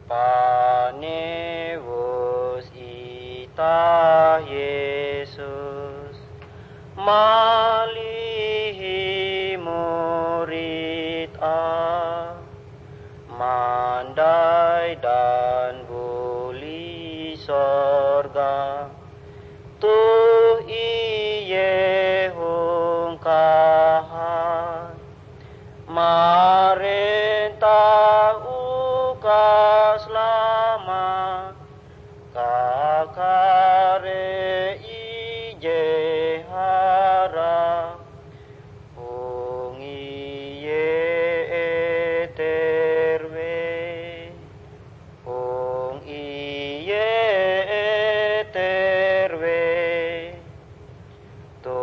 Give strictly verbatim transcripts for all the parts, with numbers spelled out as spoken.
panewus ita Yesus malihi murid a mandai dan buli sorga tu iye hungkahan marentah uka selamat kakare ije harap hung iye eterwe hung iye eterwe tu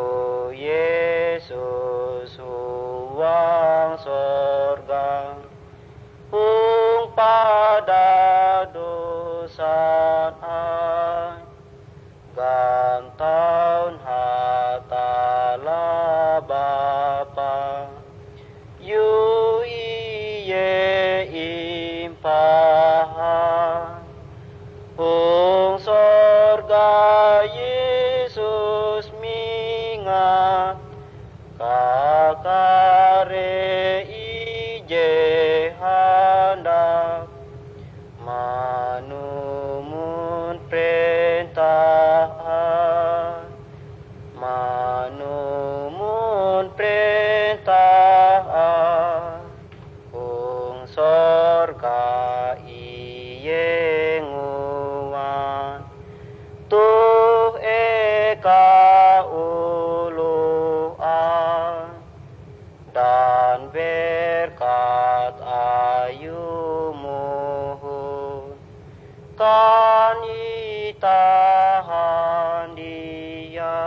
Yesus huang sorga hung pada dosa ai gantaun hatala Bapa yu iye impahan hung sorga Yesus mingat kakare ije handak manumun perintahan manumun perintahan hung sorga iye nguwan tuh eka uluan dan berkat ayu muhun kan itahan dia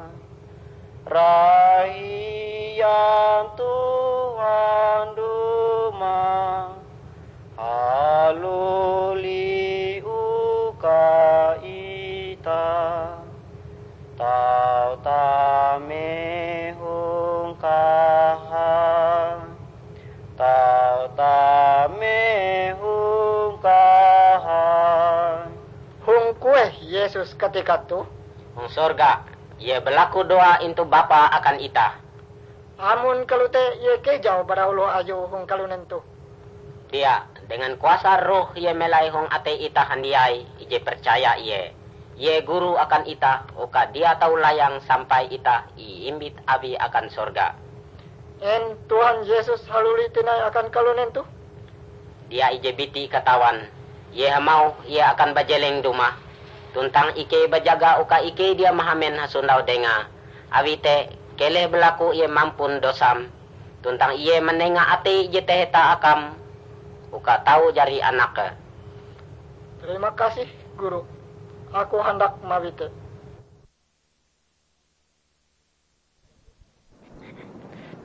rahian Tuhan duma haluli uka ita tau tame hungkahan tau tame hungkahan Hung kueh Yesus ketika tu hung sorga ia berlaku doa intu Bapa akan ita. amun kalute ye kejau baraulo ayo hung kalunen tu Dia dengan kuasa roh ia melai hong ate ita handiai ije percaya ie. Ie guru akan ita, oka dia tahu layang sampai ita iimbit abi akan sorga. en Tuhan Yesus haluli tinai akan kalunen tu Dia ije biti katawan. Ie mau ia akan bajeleng duma. Tuntang ike bajaga oka ike dia mahamen hasundau denga. Awite kele berlaku ie mampun dosam. Tuntang ie menenga ate ije teheta akam. Uka tahu jari anak. terima kasih guru aku hendak mawite